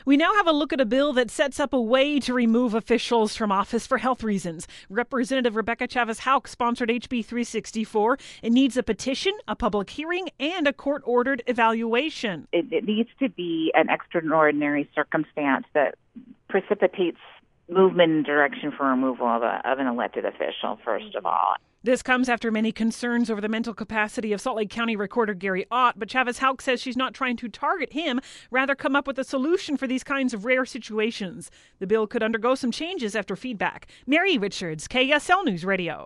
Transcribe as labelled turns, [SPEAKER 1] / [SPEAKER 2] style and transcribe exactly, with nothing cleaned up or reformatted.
[SPEAKER 1] We now have a look at a bill that sets up a way to remove officials from office for health reasons. Representative Rebecca Chavez-Houck sponsored H B three sixty-four. It needs a petition, a public hearing, and a court-ordered evaluation.
[SPEAKER 2] It, it needs to be an extraordinary circumstance that precipitates movement in direction for removal of, a, of an elected official, first of all.
[SPEAKER 1] This comes after many concerns over the mental capacity of Salt Lake County Recorder Gary Ott, but Chavez-Houck says she's not trying to target him, rather come up with a solution for these kinds of rare situations. The bill could undergo some changes after feedback. Mary Richards, K S L News Radio.